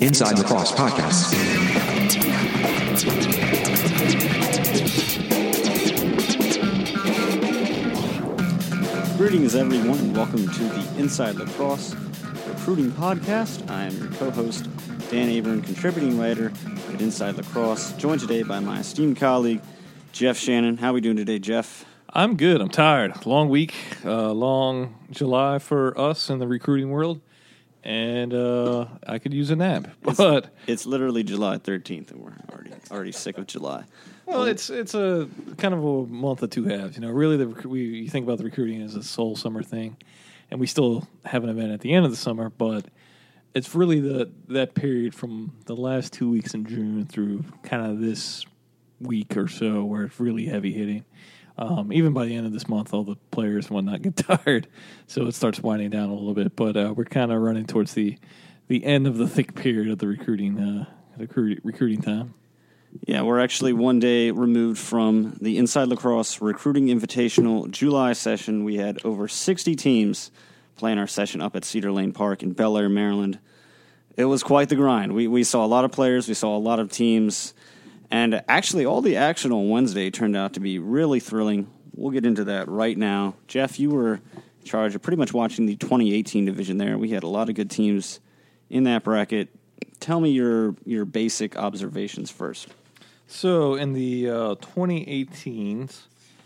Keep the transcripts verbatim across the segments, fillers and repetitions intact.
Inside Lacrosse Podcast. Greetings, everyone, and welcome to the Inside Lacrosse Recruiting Podcast. I am your co-host, Dan Abern, contributing writer at Inside Lacrosse, joined today by my esteemed colleague, Jeff Shannon. How are we doing today, Jeff? I'm good. I'm tired. Long week, uh, long July for us in the recruiting world, and uh, I could use a nap. But it's, it's literally July thirteenth, and we're already already sick of July. Well, it's it's a kind of a month of two halves. You know, really, the we you think about the recruiting as a sole summer thing, and we still have an event at the end of the summer, but it's really the that period from the last two weeks in June through kind of this week or so where it's really heavy hitting. Um, even by the end of this month, all the players and whatnot get tired, so it starts winding down a little bit. But uh, we're kind of running towards the the end of the thick period of the recruiting uh, recruit, recruiting time. Yeah, we're actually one day removed from the Inside Lacrosse Recruiting Invitational July session. We had over sixty teams playing our session up at Cedar Lane Park in Bel Air, Maryland. It was quite the grind. We we saw a lot of players. We saw a lot of teams. And actually, all the action on Wednesday turned out to be really thrilling. We'll get into that right now. Jeff, you were in charge of pretty much watching the twenty eighteen division there. We had a lot of good teams in that bracket. Tell me your your basic observations first. So in the uh, twenty eighteens,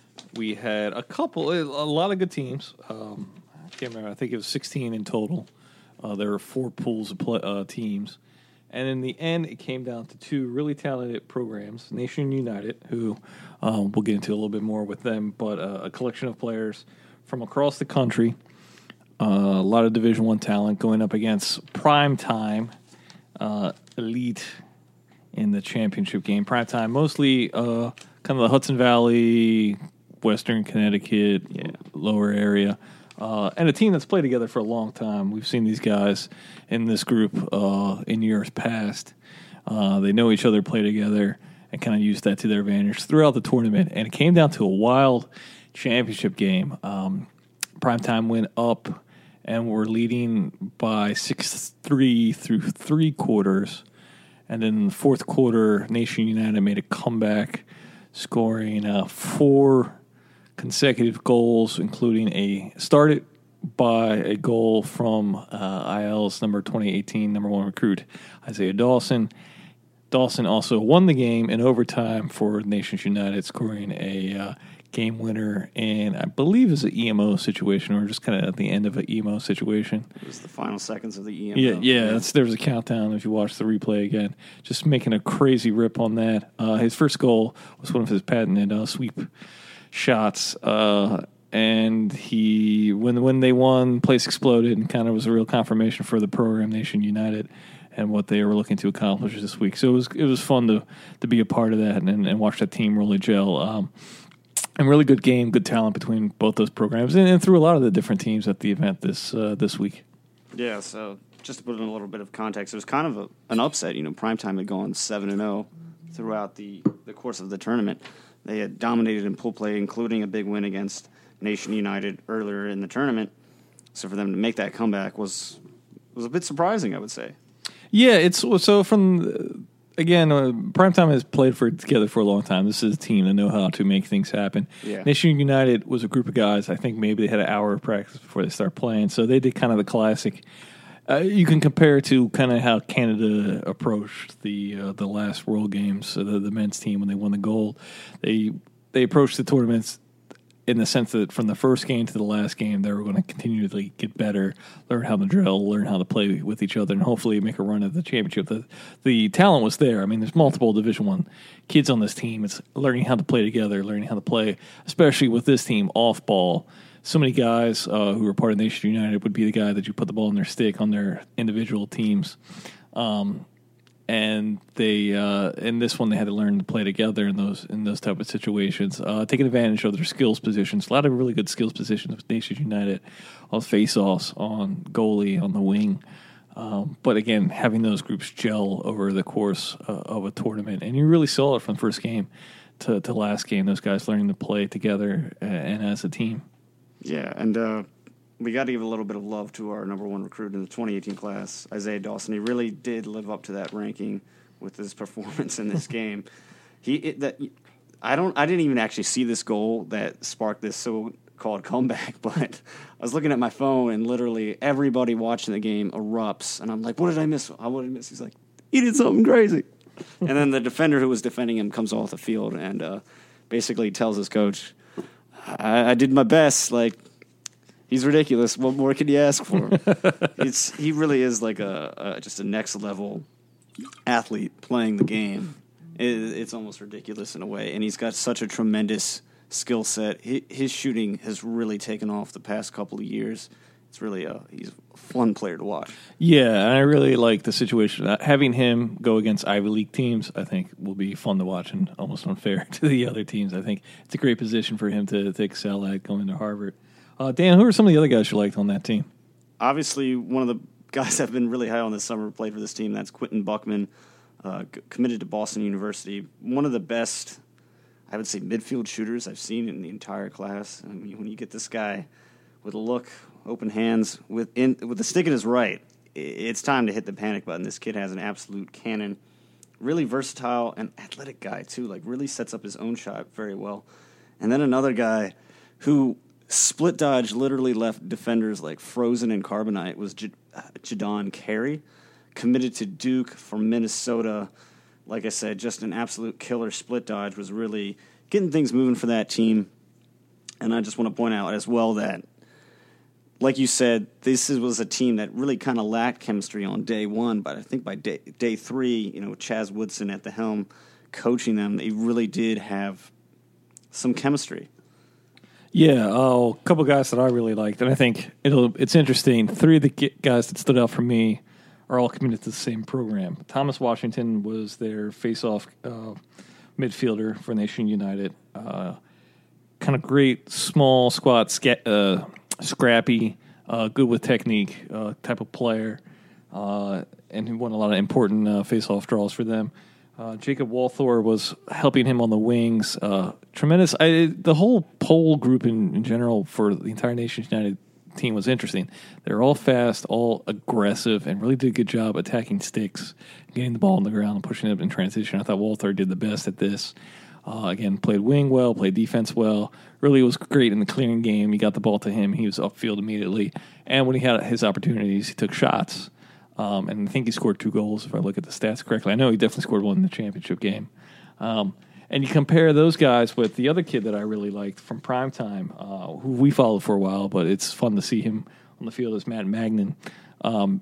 we had a couple, a lot of good teams. Um, I can't remember. I think it was sixteen in total. Uh, there were four pools of play, uh, teams. And in the end, it came down to two really talented programs, Nation United, who um, we'll get into a little bit more with them, but uh, a collection of players from across the country, uh, a lot of Division One talent going up against prime time uh, elite in the championship game. Prime time, mostly uh, kind of the Hudson Valley, Western Connecticut, yeah, lower area. Uh, and a team that's played together for a long time. We've seen these guys in this group uh, in years past. Uh, they know each other, play together, and kind of use that to their advantage throughout the tournament. And it came down to a wild championship game. Um, Primetime went up and were leading by six three through three quarters. And then in the fourth quarter, Nation United made a comeback, scoring uh, four consecutive goals, including a started by a goal from uh, I L's number twenty eighteen number one recruit, Isaiah Dawson. Dawson also won the game in overtime for Nations United, scoring a uh, game winner, and I believe it was an E M O situation, or just kind of at the end of an E M O situation. It was the final seconds of the E M O. Yeah, yeah. That's, there was a countdown if you watch the replay again. Just making a crazy rip on that. Uh, his first goal was one of his patented uh, sweep shots, uh, and he when when they won, place exploded, and kind of was a real confirmation for the program, Nation United, and what they were looking to accomplish this week. So it was it was fun to to be a part of that and, and watch that team really gel. Um, and really good game, good talent between both those programs, and, and through a lot of the different teams at the event this uh, this week. Yeah, so just to put in a little bit of context, it was kind of a, an upset. You know, Primetime had gone seven and zero throughout the, the course of the tournament. They had dominated in pool play, including a big win against Nation United earlier in the tournament. So for them to make that comeback was was a bit surprising, I would say. Yeah, it's so from again, uh, Primetime has played for together for a long time. This is a team that know how to make things happen. Yeah. Nation United was a group of guys. I think maybe they had an hour of practice before they start playing, so they did kind of the classic. Uh, you can compare it to kind of how Canada approached the uh, the last World Games, so the, the men's team when they won the gold. They they approached the tournaments in the sense that from the first game to the last game, they were going to continually get better, learn how to drill, learn how to play with each other, and hopefully make a run at the championship. The the talent was there. I mean, there's multiple Division One kids on this team. It's learning how to play together, learning how to play, especially with this team off ball. So many guys uh, who are part of Nation United would be the guy that you put the ball in their stick on their individual teams. Um, and they uh, in this one they had to learn to play together in those in those type of situations, uh, taking advantage of their skills positions. A lot of really good skills positions with Nation United on face-offs, on goalie, on the wing. Um, but again, having those groups gel over the course uh, of a tournament, and you really saw it from the first game to, to last game. Those guys learning to play together and as a team. Yeah, and uh, we got to give a little bit of love to our number one recruit in the twenty eighteen class, Isaiah Dawson. He really did live up to that ranking with his performance in this game. He it, that I don't I didn't even actually see this goal that sparked this so-called comeback, but I was looking at my phone and literally everybody watching the game erupts, and I'm like, what did I miss? I what did I miss? He's like, he did something crazy. And then the defender who was defending him comes off the field and uh, basically tells his coach, I, I did my best. Like, he's ridiculous. What more can you ask for? it's He really is like a, a just a next-level athlete playing the game. It, it's almost ridiculous in a way. And he's got such a tremendous skill set. His, his shooting has really taken off the past couple of years. It's really a he's a fun player to watch. Yeah, and I really like the situation. Uh, having him go against Ivy League teams, I think, will be fun to watch and almost unfair to the other teams. I think it's a great position for him to, to excel at going to Harvard. Uh, Dan, who are some of the other guys you liked on that team? Obviously, one of the guys I've been really high on this summer played for this team. That's Quentin Buckman, uh, c- committed to Boston University. One of the best, I would say, midfield shooters I've seen in the entire class. I mean, when you get this guy with a look, open hands, with in, with the stick in his right, it's time to hit the panic button. This kid has an absolute cannon. Really versatile and athletic guy, too. Like, really sets up his own shot very well. And then another guy who split dodge literally left defenders like frozen in carbonite was J- uh, Jadon Carey, committed to Duke from Minnesota. Like I said, just an absolute killer split dodge, was really getting things moving for that team. And I just want to point out as well that, like you said, this is, was a team that really kind of lacked chemistry on day one, but I think by day, day three, you know, Chaz Woodson at the helm coaching them, they really did have some chemistry. Yeah, oh, a couple guys that I really liked, and I think it'll it's interesting. Three of the guys that stood out for me are all committed to the same program. Thomas Washington was their face-off uh, midfielder for Nation United. Uh, kind of great, small, squat, sca- uh, scrappy, uh, good with technique uh, type of player, uh, and he won a lot of important uh, face-off draws for them. Uh, Jacob Walthor was helping him on the wings. Uh, tremendous. I, the whole pole group in, in general for the entire Nations United team was interesting. They're all fast, all aggressive, and really did a good job attacking sticks, getting the ball on the ground and pushing it in transition. I thought Walthor did the best at this. Uh, again, played wing well, played defense well. Really was great in the clearing game. You got the ball to him. He was upfield immediately. And when he had his opportunities, he took shots. Um, and I think he scored two goals, if I look at the stats correctly. I know he definitely scored one in the championship game. Um, and you compare those guys with the other kid that I really liked from Primetime, uh, who we followed for a while, but it's fun to see him on the field, is Matt Magnan. Um,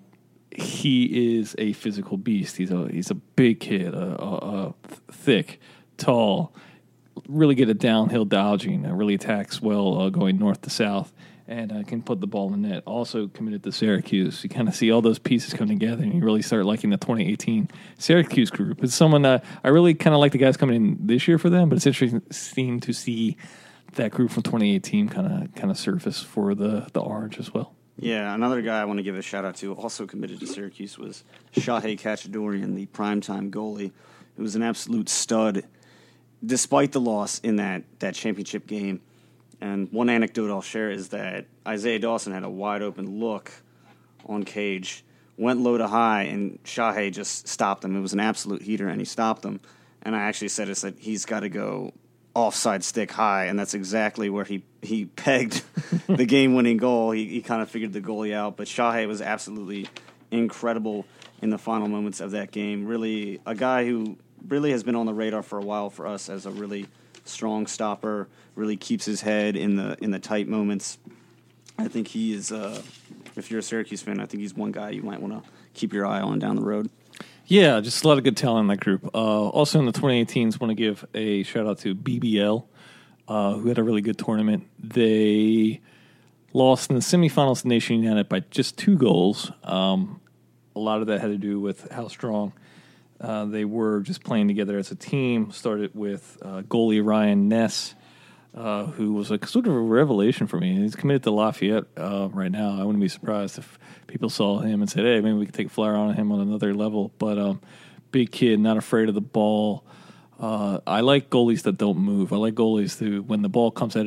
he is a physical beast. He's a he's a big kid, a, a, a thick, tall, really good at downhill dodging, uh, really attacks well uh, going north to south, and uh, can put the ball in the net. Also committed to Syracuse. You kind of see all those pieces come together, and you really start liking the twenty eighteen Syracuse group. It's someone uh, I really kind of like the guys coming in this year for them, but it's interesting to see that group from twenty eighteen kind of kind of surface for the, the Orange as well. Yeah, another guy I want to give a shout-out to, also committed to Syracuse, was Shahei Kachadorian, the primetime goalie, who was an absolute stud despite the loss in that, that championship game. And one anecdote I'll share is that Isaiah Dawson had a wide-open look on Cage, went low to high, and Shahei just stopped him. It was an absolute heater, and he stopped him. And I actually said, I said, he's got to go offside stick high, and that's exactly where he, he pegged the game-winning goal. He, he kind of figured the goalie out, but Shahei was absolutely incredible in the final moments of that game. Really a guy who really has been on the radar for a while for us as a really strong stopper, really keeps his head in the in the tight moments. I think he is, uh, if you're a Syracuse fan, I think he's one guy you might want to keep your eye on down the road. Yeah, just a lot of good talent in that group. Uh, also in the twenty eighteens, want to give a shout-out to B B L, uh, who had a really good tournament. They lost in the semifinals to Nation United by just two goals. Um, a lot of that had to do with how strong uh, they were just playing together as a team. Started with uh, goalie Ryan Ness, uh, who was a sort of a revelation for me. He's committed to Lafayette uh, right now. I wouldn't be surprised if people saw him and said, hey, maybe we could take a flyer on him on another level. But um, big kid, not afraid of the ball. Uh, I like goalies that don't move. I like goalies who, when the ball comes at him,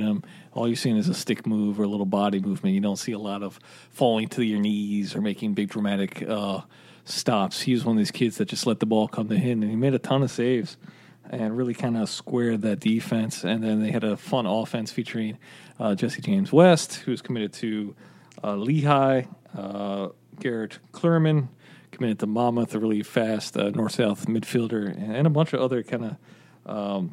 all you're seeing is a stick move or a little body movement. You don't see a lot of falling to your knees or making big dramatic uh, stops. He was one of these kids that just let the ball come to him, and he made a ton of saves and really kind of squared that defense. And then they had a fun offense featuring uh, Jesse James West, who's committed to uh, Lehigh, uh, Garrett Klurman, committed to Monmouth, a really fast uh, north-south midfielder, and a bunch of other kind of um,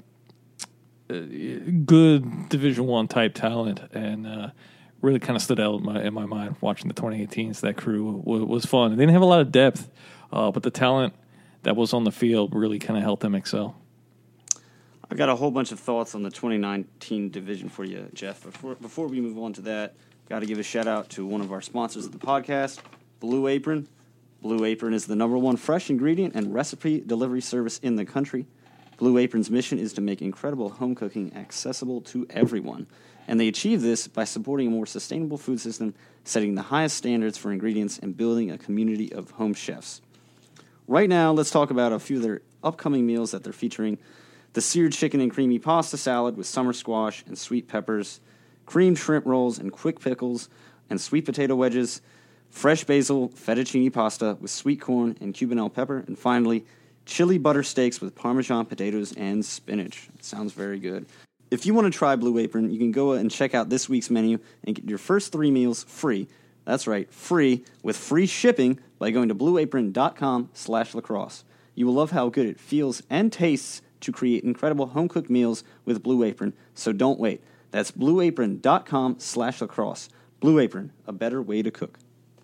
good Division One type talent, and uh, really kind of stood out in my, in my mind watching the twenty eighteens. That crew w- was fun. They didn't have a lot of depth, uh, but the talent that was on the field really kind of helped them excel. I got a whole bunch of thoughts on the twenty nineteen division for you, Jeff. Before, before we move on to that, got to give a shout-out to one of our sponsors of the podcast, Blue Apron. Blue Apron is the number one fresh ingredient and recipe delivery service in the country. Blue Apron's mission is to make incredible home cooking accessible to everyone, and they achieve this by supporting a more sustainable food system, setting the highest standards for ingredients, and building a community of home chefs. Right now, let's talk about a few of their upcoming meals that they're featuring. The seared chicken and creamy pasta salad with summer squash and sweet peppers, creamed shrimp rolls and quick pickles, and sweet potato wedges, fresh basil fettuccine pasta with sweet corn and cubanelle pepper, and finally, chili butter steaks with Parmesan potatoes and spinach. It sounds very good. If you want to try Blue Apron, you can go and check out this week's menu and get your first three meals free. That's right, free, with free shipping by going to blueapron.com slash lacrosse. You will love how good it feels and tastes to create incredible home-cooked meals with Blue Apron, so don't wait. That's blueapron.com slash lacrosse. Blue Apron, a better way to cook.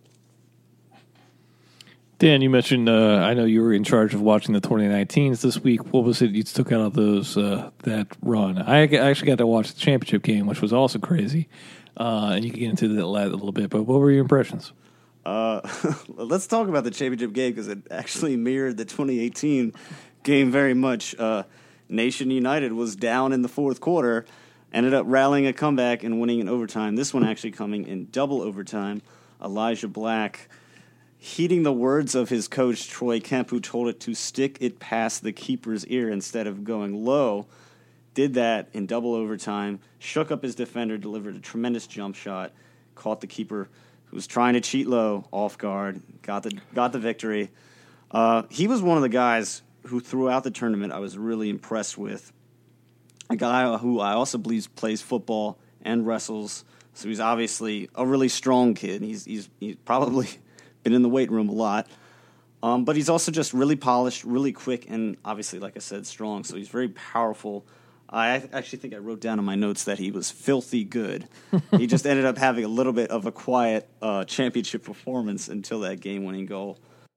Dan, you mentioned, uh, I know you were in charge of watching the twenty nineteens this week. What was it you took out of those uh, that run? I actually got to watch the championship game, which was also crazy. Uh, and you can get into that a little bit, but what were your impressions? Uh, let's talk about the championship game because it actually mirrored the twenty eighteen game very much. Uh, Nation United was down in the fourth quarter, ended up rallying a comeback and winning in overtime. This one actually coming in double overtime. Elijah Black heeding the words of his coach, Troy Kemp, who told it to stick it past the keeper's ear instead of going low, did that in double overtime, shook up his defender, delivered a tremendous jump shot, caught the keeper who was trying to cheat low off guard, got the got the victory. Uh, he was one of the guys who throughout the tournament I was really impressed with. A guy who I also believe plays football and wrestles, so he's obviously a really strong kid. He's he's he's probably been in the weight room a lot. Um, but he's also just really polished, really quick, and obviously, like I said, strong. So he's very powerful. I actually think I wrote down in my notes that he was filthy good. He just ended up having a little bit of a quiet uh, championship performance until that game-winning goal.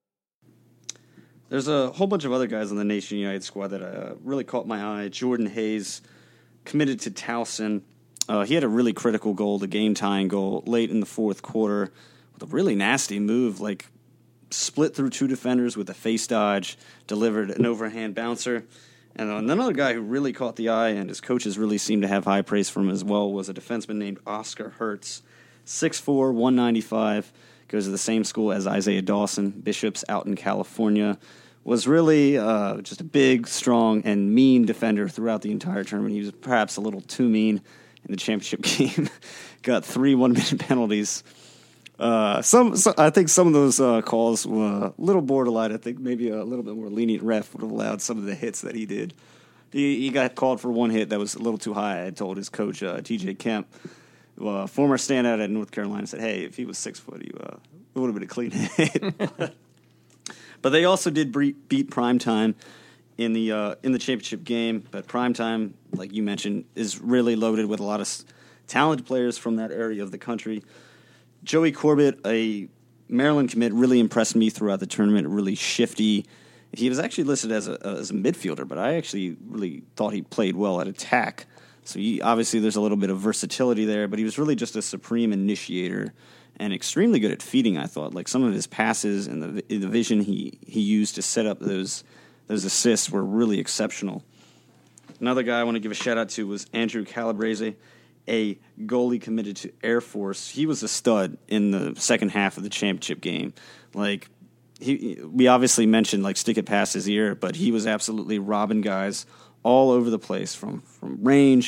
There's a whole bunch of other guys on the Nation United squad that uh, really caught my eye. Jordan Hayes, committed to Towson. Uh, he had a really critical goal, the game-tying goal, late in the fourth quarter. A really nasty move, like split through two defenders with a face dodge, delivered an overhand bouncer. And another guy who really caught the eye, and his coaches really seemed to have high praise for him as well, was a defenseman named Oscar Hertz. six foot four, one ninety-five, goes to the same school as Isaiah Dawson, Bishops out in California. Was really uh, just a big, strong, and mean defender throughout the entire tournament. He was perhaps a little too mean in the championship game. Got three one-minute penalties. Uh, some, so I think some of those uh, calls were a little borderline. I think maybe a little bit more lenient ref would have allowed some of the hits that he did. He, he got called for one hit that was a little too high. I told his coach, uh, T J Kemp, uh, former standout at North Carolina, said, "Hey, if he was six foot, he, uh, it would have been a clean hit." But they also did beat Primetime in the uh, in the championship game. But Primetime, like you mentioned, is really loaded with a lot of talented players from that area of the country. Joey Corbett, a Maryland commit, really impressed me throughout the tournament, really shifty. He was actually listed as a as a midfielder, but I actually really thought he played well at attack. So he, obviously there's a little bit of versatility there, but he was really just a supreme initiator and extremely good at feeding, I thought. Like some of his passes and the, the vision he, he used to set up those those assists were really exceptional. Another guy I want to give a shout-out to was Andrew Calabrese, a goalie committed to Air Force. He was a stud in the second half of the championship game. Like, he, we obviously mentioned, like, stick it past his ear, but he was absolutely robbing guys all over the place, from, from range,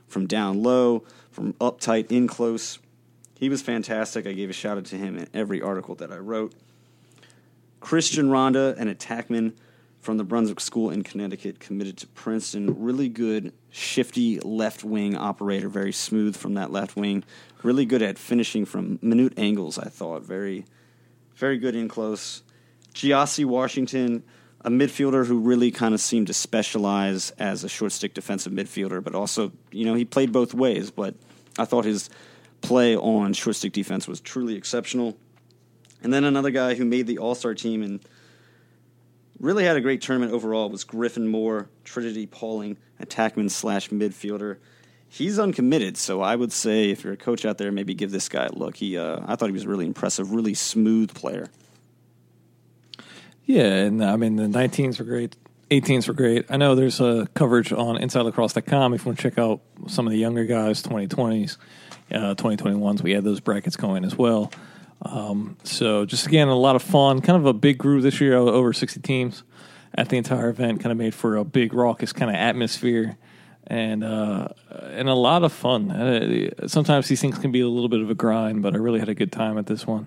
from down low, from up tight, in close. He was fantastic. I gave a shout-out to him in every article that I wrote. Christian Ronda, an attackman from the Brunswick School in Connecticut, committed to Princeton. Really good, shifty left-wing operator, very smooth from that left wing. Really good at finishing from minute angles, I thought. Very, very good in close. Giassi Washington, a midfielder who really kind of seemed to specialize as a short-stick defensive midfielder, but also, you know, he played both ways, but I thought his play on short-stick defense was truly exceptional. And then another guy who made the All-Star team and really had a great tournament overall was Griffin Moore, Trinity Pauling, attackman slash midfielder. He's uncommitted, so I would say if you're a coach out there, maybe give this guy a look. He, uh, I thought he was really impressive, really smooth player. Yeah, and I mean, the nineteens were great, eighteens were great. I know there's a coverage on inside lacrosse dot com if you want to check out some of the younger guys, twenty twenties, uh, twenty twenty-ones. We had those brackets going as well. Um, so just, again, a lot of fun, kind of a big group this year, over sixty teams at the entire event, kind of made for a big, raucous kind of atmosphere and uh, and a lot of fun. Uh, sometimes these things can be a little bit of a grind, but I really had a good time at this one.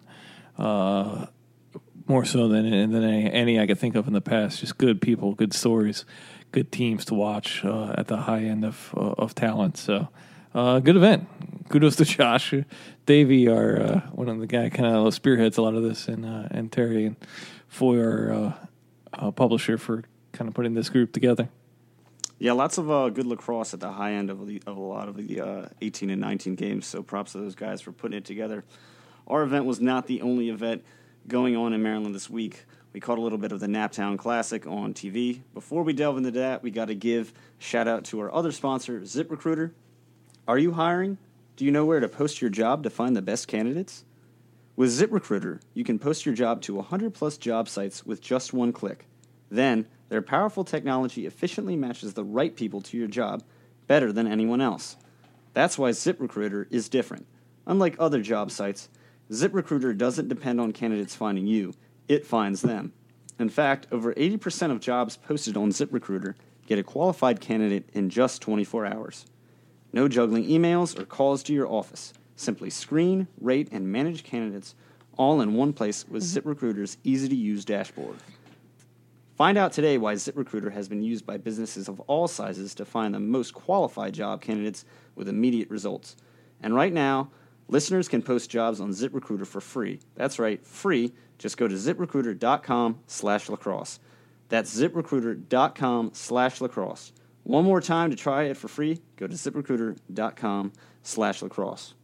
Uh More so than than any, any I could think of in the past. Just good people, good stories, good teams to watch uh, at the high end of uh, of talent. So, uh, good event. Kudos to Josh, Davey, our uh, one of the guy kind of spearheads a lot of this, and uh, and Terry and Foy, our uh, uh, publisher, for kind of putting this group together. Yeah, lots of uh, good lacrosse at the high end of, the, of a lot of the uh, eighteen and nineteen games. So, props to those guys for putting it together. Our event was not the only event going on in Maryland this week. We caught a little bit of the Naptown Classic on T V. Before we delve into that, we got to give a shout-out to our other sponsor, ZipRecruiter. Are you hiring? Do you know where to post your job to find the best candidates? With ZipRecruiter, you can post your job to one hundred plus job sites with just one click. Then, their powerful technology efficiently matches the right people to your job better than anyone else. That's why ZipRecruiter is different. Unlike other job sites, ZipRecruiter doesn't depend on candidates finding you. It finds them. In fact, over eighty percent of jobs posted on ZipRecruiter get a qualified candidate in just twenty-four hours. No juggling emails or calls to your office. Simply screen, rate, and manage candidates all in one place with ZipRecruiter's easy-to-use dashboard. Find out today why ZipRecruiter has been used by businesses of all sizes to find the most qualified job candidates with immediate results. And right now, listeners can post jobs on ZipRecruiter for free. That's right, free. Just go to ZipRecruiter.com slash lacrosse. That's ZipRecruiter.com slash lacrosse. One more time to try it for free, go to ZipRecruiter.com slash lacrosse.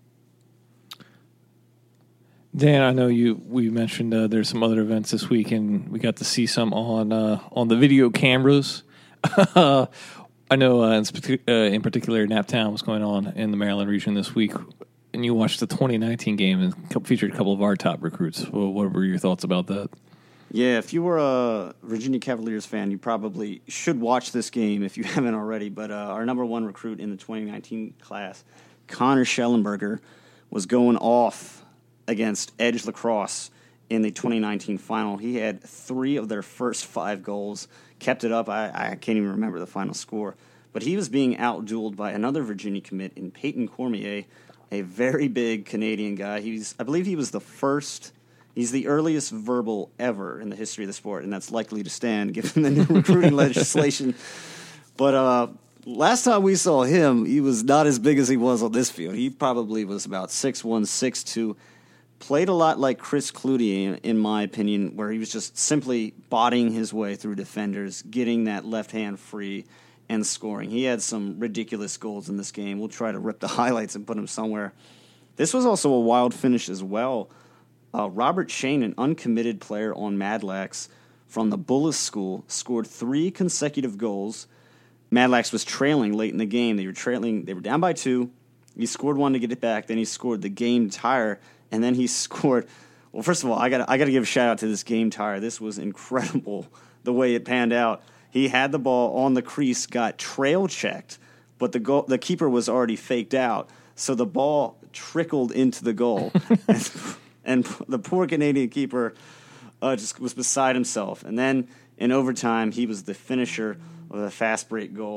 Dan, I know you. We mentioned uh, there's some other events this week, and we got to see some on uh, on the video cameras. I know uh, in, uh, in particular, Naptown was going on in the Maryland region this week, and you watched the twenty nineteen game and featured a couple of our top recruits. Well, what were your thoughts about that? Yeah, if you were a Virginia Cavaliers fan, you probably should watch this game if you haven't already. But uh, our number one recruit in the twenty nineteen class, Connor Schellenberger, was going off against Edge Lacrosse in the twenty nineteen final. He had three of their first five goals, kept it up. I, I can't even remember the final score. But he was being out-dueled by another Virginia commit in Peyton Cormier, a very big Canadian guy. He's, I believe he was the first, he's the earliest verbal ever in the history of the sport, and that's likely to stand given the new recruiting legislation. But uh, last time we saw him, he was not as big as he was on this field. He probably was about six one, six two. Played a lot like Chris Cloutier, in my opinion, where he was just simply bodying his way through defenders, getting that left hand free, and scoring. He had some ridiculous goals in this game. We'll try to rip the highlights and put them somewhere. This was also a wild finish as well. Uh, Robert Shane, an uncommitted player on Madlax from the Bullis School, scored three consecutive goals. Madlax was trailing late in the game. They were trailing. They were down by two. He scored one to get it back. Then he scored the game tire. And then he scored. Well, first of all, I got I got to give a shout out to this game tire. This was incredible the way it panned out. He had the ball on the crease, got trail checked, but the goal, the keeper was already faked out, so the ball trickled into the goal, and, and the poor Canadian keeper uh, just was beside himself. And then in overtime, he was the finisher of a fast break goal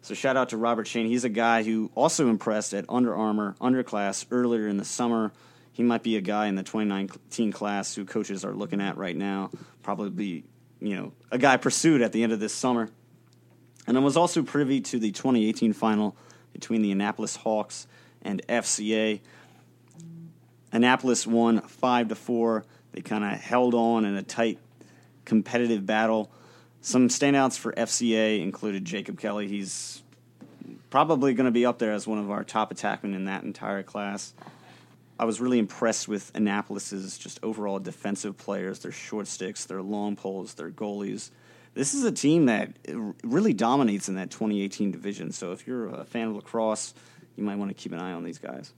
So shout out to Robert Shane. He's a guy who also impressed at Under Armour underclass earlier in the summer. He might be a guy in the twenty nineteen class who coaches are looking at right now. Probably, you know, a guy pursued at the end of this summer. And I was also privy to the twenty eighteen final between the Annapolis Hawks and F C A. Annapolis won five to four. They kind of held on in a tight, competitive battle. Some standouts for F C A included Jacob Kelly. He's probably going to be up there as one of our top attackmen in that entire class. I was really impressed with Annapolis's just overall defensive players, their short sticks, their long poles, their goalies. This is a team that really dominates in that twenty eighteen division. So if you're a fan of lacrosse, you might want to keep an eye on these guys.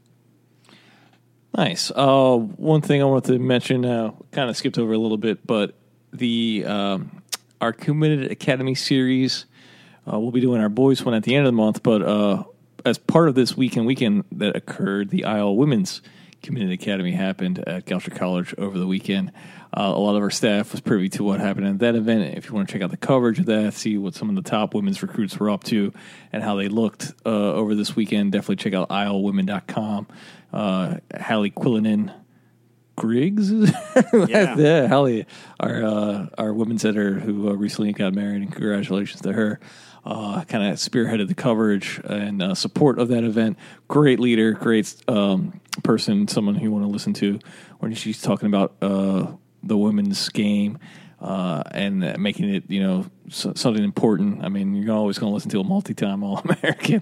Nice. Uh, one thing I wanted to mention, uh, kind of skipped over a little bit, but the um, our Committed Academy series, uh, we'll be doing our boys one at the end of the month, but uh, as part of this weekend weekend that occurred, the Iowa Women's Committed Academy happened at Goucher College over the weekend. Uh, a lot of our staff was privy to what happened at that event. If you want to check out the coverage of that, see what some of the top women's recruits were up to and how they looked uh, over this weekend, definitely check out iowa women dot com. Uh, Hallie Quillinan Griggs? Yeah. yeah, Hallie, our, uh, our women's editor who uh, recently got married, and congratulations to her. Uh, kind of spearheaded the coverage and uh, support of that event. Great leader, great um, person, someone who you want to listen to when she's talking about uh, the women's game uh, and making it, you know, so, something important. I mean, you're always going to listen to a multi-time All-American.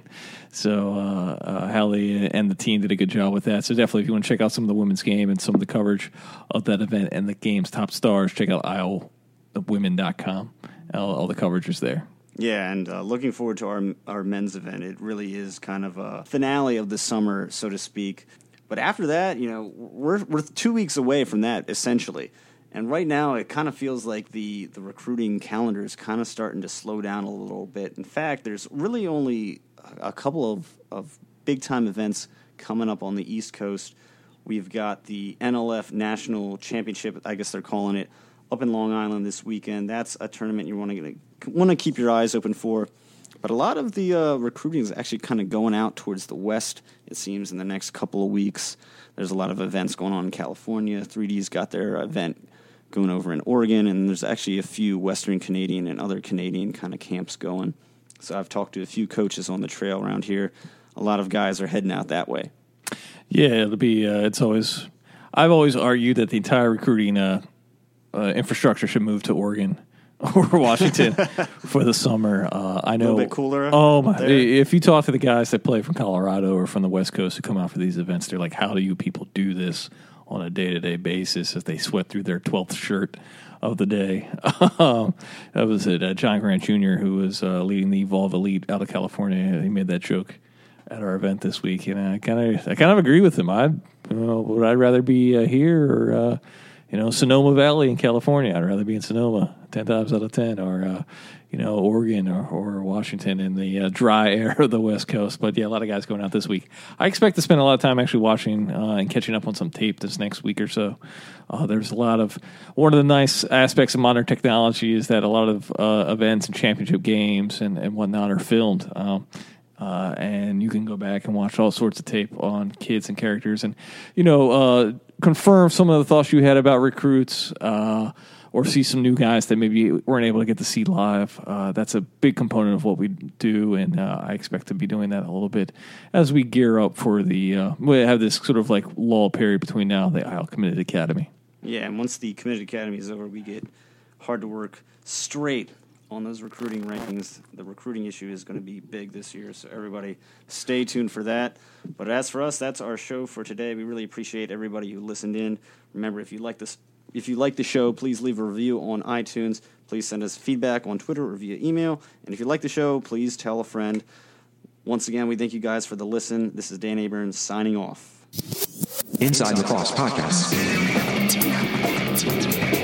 So uh, uh, Hallie and the team did a good job with that. So definitely, if you want to check out some of the women's game and some of the coverage of that event and the game's top stars, check out iowa women dot com. All, all the coverage is there. Yeah, and uh, looking forward to our our men's event. It really is kind of a finale of the summer, so to speak. But after that, you know, we're we're two weeks away from that, essentially. And right now, it kind of feels like the, the recruiting calendar is kind of starting to slow down a little bit. In fact, there's really only a couple of, of big-time events coming up on the East Coast. We've got the N L F National Championship, I guess they're calling it, up in Long Island this weekend. That's a tournament you want to want to keep your eyes open for. But a lot of the uh, recruiting is actually kind of going out towards the west, it seems, in the next couple of weeks. There's a lot of events going on in California. three D's got their event going over in Oregon, and there's actually a few Western Canadian and other Canadian kind of camps going. So I've talked to a few coaches on the trail around here. A lot of guys are heading out that way. Yeah, it'll be, uh, it's always, I've always argued that the entire recruiting uh, uh, infrastructure should move to Oregon or Washington for the summer. Uh, I know. A little bit cooler. Oh, my. There. If you talk to the guys that play from Colorado or from the West Coast who come out for these events, they're like, how do you people do this on a day-to-day basis as they sweat through their twelfth shirt of the day? um, that was it. Uh, John Grant Junior, who was uh, leading the Evolve Elite out of California, he made that joke at our event this week, and I kind of, I kind of agree with him. I, you know, would I rather be uh, here or, uh, you know, Sonoma Valley in California? I'd rather be in Sonoma ten times out of ten, or uh, you know, Oregon or, or Washington in the uh, dry air of the West Coast. But yeah, a lot of guys going out this week. I expect to spend a lot of time actually watching uh, and catching up on some tape this next week or so. Uh, there's a lot of, one of the nice aspects of modern technology is that a lot of uh, events and championship games and, and whatnot are filmed. Um, uh, and you can go back and watch all sorts of tape on kids and characters and, you know, uh, confirm some of the thoughts you had about recruits, uh, or see some new guys that maybe weren't able to get to see live. Uh, that's a big component of what we do, and uh, I expect to be doing that a little bit as we gear up for the, uh, we have this sort of like lull period between now and the Iowa Committed Academy. Yeah, and once the Committed Academy is over, we get hard to work straight on those recruiting rankings. The recruiting issue is going to be big this year, so everybody stay tuned for that. But as for us, that's our show for today. We really appreciate everybody who listened in. Remember, if you like this, if you like the show, please leave a review on iTunes. Please send us feedback on Twitter or via email. And if you like the show, please tell a friend. Once again, we thank you guys for the listen. This is Dan Abrams signing off. Inside Lacrosse Podcast.